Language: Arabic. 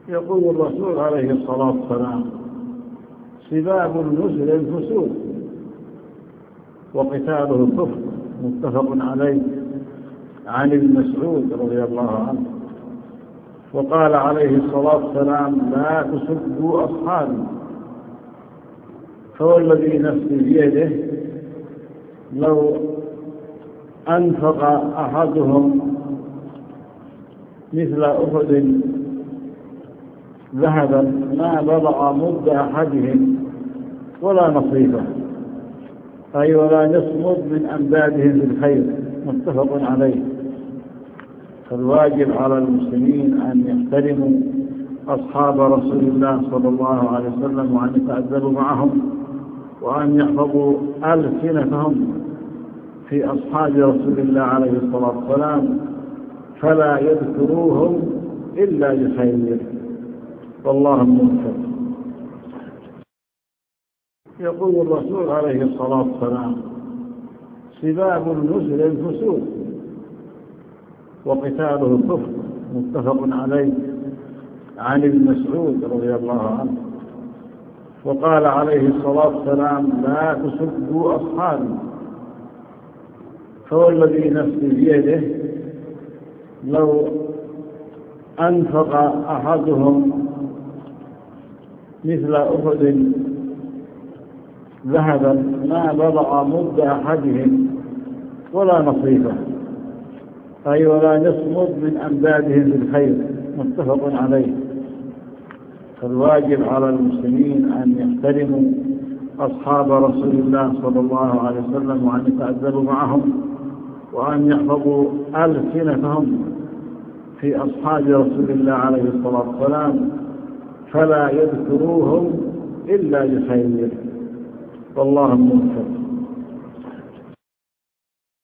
يقول الرسول عليه الصلاة والسلام: سباب المسلم فسوق وقتاله كفر. متفق عليه. عن ابن مسعود رضي الله عنه وقال عليه الصلاة والسلام: لا تسبوا أصحابي، فوالذي نفسي بيده لو أنفق أحدهم مثل أحد ذهبا ما بلغ مد أحدهم ولا نصيفه، أي ولا يصمد من أمدادهم بالخير. متفق عليه. فالواجب على المسلمين أن يحترموا أصحاب رسول الله صلى الله عليه وسلم، وأن يتأدبوا معهم، وأن يحفظوا ألسنتهم في أصحاب رسول الله عليه الصلاة والسلام، فلا يذكروهم إلا بخير، والله الموفق. يقول الرسول عليه الصلاة والسلام: سباب المسلم فسوق وقتاله كفر. متفق عليه. عن ابن مسعود رضي الله عنه وقال عليه الصلاة والسلام: لا تسبوا أصحابي، فوالذي نفسي بيده لو أنفق أحدهم مثل أحد ذهبا ما بلغ مد أحدهم ولا نصيفه، أي ولا يصمد من أمدادهم بالخير. متفق عليه. فالواجب على المسلمين أن يحترموا أصحاب رسول الله صلى الله عليه وسلم، وأن يتأدبوا معهم، وأن يحفظوا ألسنتهم في أصحاب رسول الله عليه الصلاة والسلام، فلا يذكروهم إلا بخير، والله الموفق.